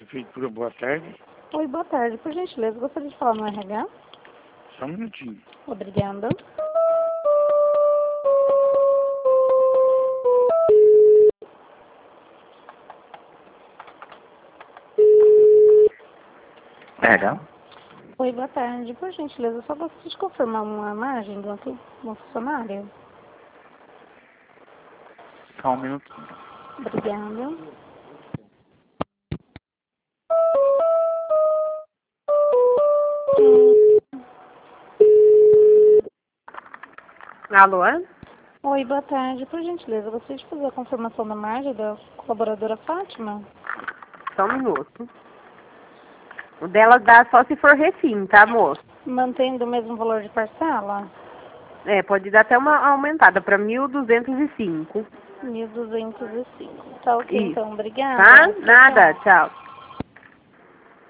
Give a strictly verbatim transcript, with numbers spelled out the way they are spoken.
Prefeitura, boa tarde. Oi, boa tarde. Por gentileza, gostaria de falar no R H? Só um minutinho. Obrigada. R H? Oi, boa tarde. Por gentileza, eu só gostaria de confirmar uma margem de uma, uma funcionária. Só um minutinho. Obrigada. Alô? Oi, boa tarde. Por gentileza, eu gostaria de fazer a confirmação da margem da colaboradora Fátima. Só um minuto. O dela dá só se for refim, tá, moço? Mantendo o mesmo valor de parcela? É, pode dar até uma aumentada para mil duzentos e cinco. mil duzentos e cinco. Tá ok, Isso. então. Obrigada. Tá? Tchau, Nada. tchau. Tchau.